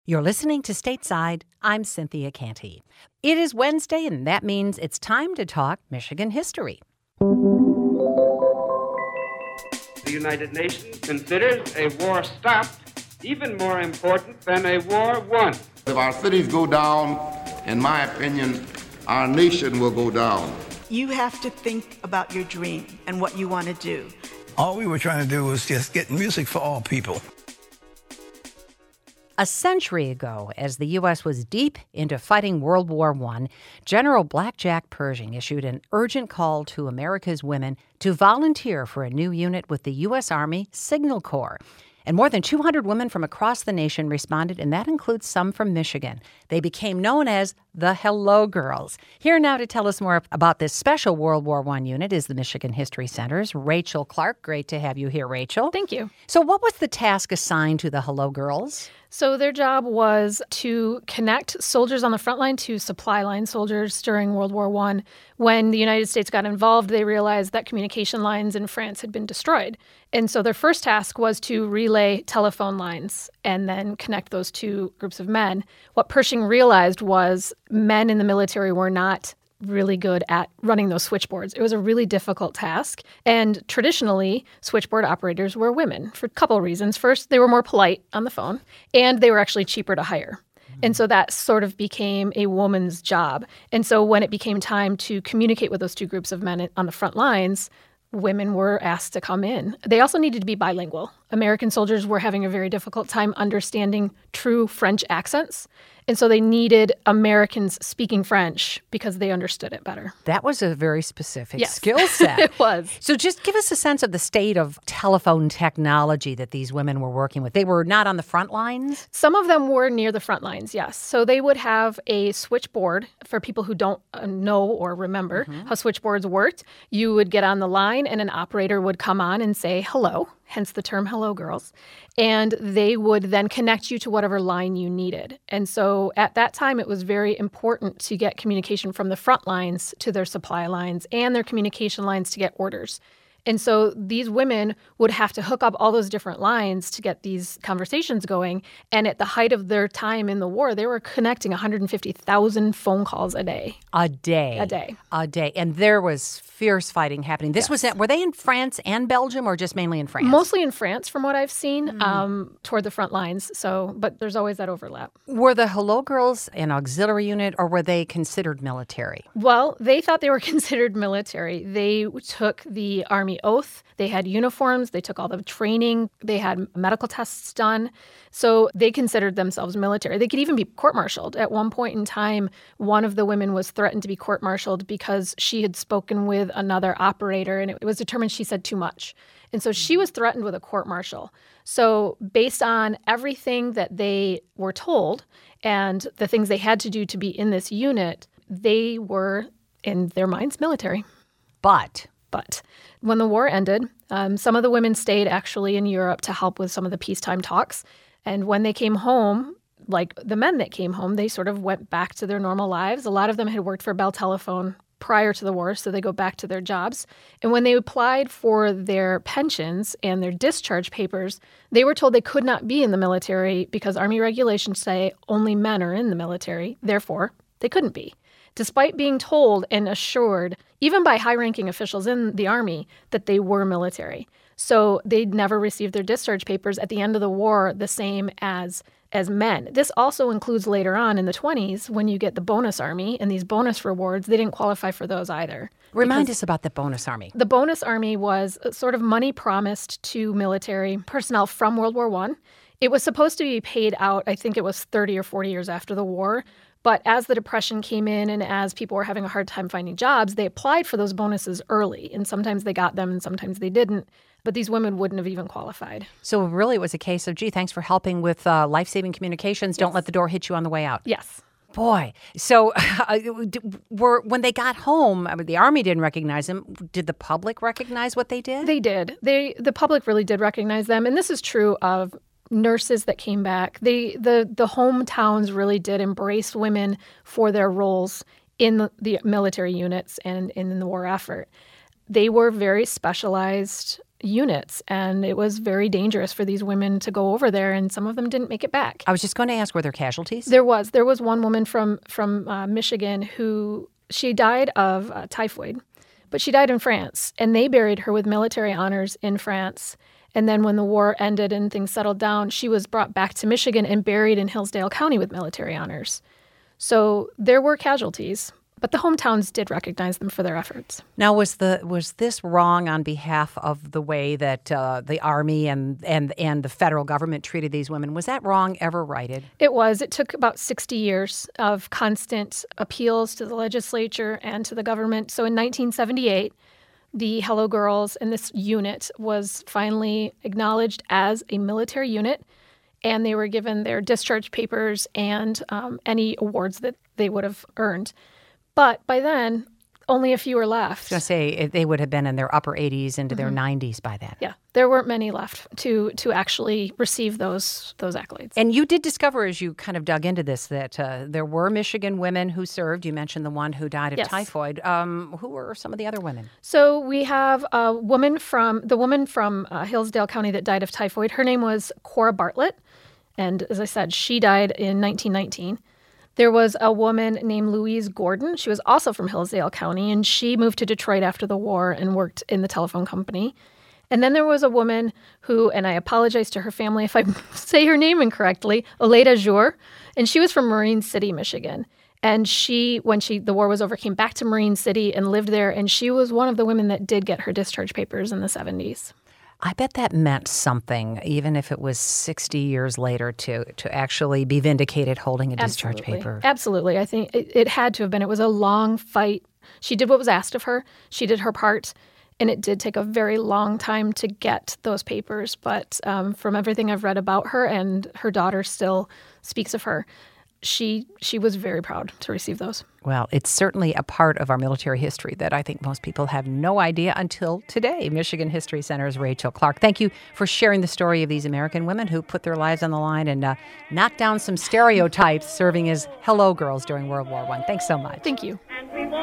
You're listening to Stateside. I'm Cynthia Canty. It is Wednesday, and that means it's time to talk Michigan history. The United Nations considers a war stopped even more important than a war won. If our cities go down, in my opinion, our nation will go down. You have to think about your dream and what you want to do. All we were trying to do was just get music for all people. A century ago, as the U.S. was deep into fighting World War I, General Blackjack Pershing issued an urgent call to America's women to volunteer for a new unit with the U.S. Army Signal Corps. And more than 200 women from across the nation responded, and that includes some from Michigan. They became known as the Hello Girls. Here now to tell us more about this special World War I unit is the Michigan History Center's Rachel Clark. Great to have you here, Rachel. Thank you. So what was the task assigned to the Hello Girls? So their job was to connect soldiers on the front line to supply line soldiers during World War I. When the United States got involved, they realized that communication lines in France had been destroyed. And so their first task was to relay telephone lines and then connect those two groups of men. What Pershing realized was men in the military were not really good at running those switchboards. It was a really difficult task. And traditionally, switchboard operators were women for a couple of reasons. First, they were more polite on the phone, and they were actually cheaper to hire. And so that sort of became a woman's job. And so when it became time to communicate with those two groups of men on the front lines, women were asked to come in. They also needed to be bilingual. American soldiers were having a very difficult time understanding true French accents. And so they needed Americans speaking French because they understood it better. That was a very specific skill set. It was. So just give us a sense of the state of telephone technology that these women were working with. They were not on the front lines? Some of them were near the front lines, yes. So they would have a switchboard for people who don't know or remember how switchboards worked. You would get on the line and an operator would come on and say hello, hence the term Hello Girls. And they would then connect you to whatever line you needed. And so at that time, it was very important to get communication from the front lines to their supply lines and their communication lines to get orders. And so these women would have to hook up all those different lines to get these conversations going. And at the height of their time in the war, they were connecting 150,000 phone calls a day. A day. A day. A day. And there was fierce fighting happening. This was, were they in France and Belgium or just mainly in France? Mostly in France, from what I've seen, toward the front lines. So, but there's always that overlap. Were the Hello Girls an auxiliary unit or were they considered military? Well, they thought they were considered military. They took the Army oath. They had uniforms. They took all the training. They had medical tests done. So they considered themselves military. They could even be court-martialed. At one point in time, one of the women was threatened to be court-martialed because she had spoken with another operator, and it was determined she said too much. And so she was threatened with a court-martial. So based on everything that they were told and the things they had to do to be in this unit, they were, in their minds, military. But when the war ended, some of the women stayed actually in Europe to help with some of the peacetime talks. And when they came home, like the men that came home, they sort of went back to their normal lives. A lot of them had worked for Bell Telephone prior to the war, so they go back to their jobs. And when they applied for their pensions and their discharge papers, they were told they could not be in the military because Army regulations say only men are in the military. Therefore, they couldn't be, despite being told and assured, even by high-ranking officials in the Army, that they were military. So they'd never received their discharge papers at the end of the war the same as men. This also includes later on in the 20s when you get the bonus army and these bonus rewards. They didn't qualify for those either. Remind us about the bonus army. The bonus army was sort of money promised to military personnel from World War I. It was supposed to be paid out, I think it was 30 or 40 years after the war. But as the Depression came in and as people were having a hard time finding jobs, they applied for those bonuses early. And sometimes they got them and sometimes they didn't. But these women wouldn't have even qualified. So really it was a case of, gee, thanks for helping with life-saving communications. Don't let the door hit you on the way out. Yes. Boy. So when they got home, I mean, the Army didn't recognize them. Did the public recognize what they did? They did. The public really did recognize them. And this is true of nurses that came back. The hometowns really did embrace women for their roles in the military units and in the war effort. They were very specialized units, and it was very dangerous for these women to go over there, and some of them didn't make it back. I was just going to ask, were there casualties? There was one woman from Michigan who she died of typhoid, but she died in France, and they buried her with military honors in France. And then when the war ended and things settled down, she was brought back to Michigan and buried in Hillsdale County with military honors. So there were casualties, but the hometowns did recognize them for their efforts. Now, was this wrong on behalf of the way that the Army and the federal government treated these women? Was that wrong ever righted? It was. It took about 60 years of constant appeals to the legislature and to the government. So in 1978, the Hello Girls and this unit was finally acknowledged as a military unit, and they were given their discharge papers and any awards that they would have earned. But by then, only a few were left. I was going to say they would have been in their upper 80s into their 90s by then. Yeah, there weren't many left to actually receive those accolades. And you did discover, as you kind of dug into this, that there were Michigan women who served. You mentioned the one who died of typhoid. Who were some of the other women? So we have a woman from Hillsdale County that died of typhoid. Her name was Cora Bartlett. And as I said, she died in 1919. There was a woman named Louise Gordon. She was also from Hillsdale County, and she moved to Detroit after the war and worked in the telephone company. And then there was a woman who, and I apologize to her family if I say her name incorrectly, Oleda Jour, and she was from Marine City, Michigan. And when the war was over, came back to Marine City and lived there, and she was one of the women that did get her discharge papers in the 70s. I bet that meant something, even if it was 60 years later, to actually be vindicated holding a discharge paper. Absolutely. I think it had to have been. It was a long fight. She did what was asked of her. She did her part, and it did take a very long time to get those papers. But from everything I've read about her, and her daughter still speaks of her, she was very proud to receive those. Well, it's certainly a part of our military history that I think most people have no idea until today. Michigan History Center's Rachel Clark. Thank you for sharing the story of these American women who put their lives on the line and knocked down some stereotypes serving as Hello Girls during World War I. Thanks so much. Thank you. And we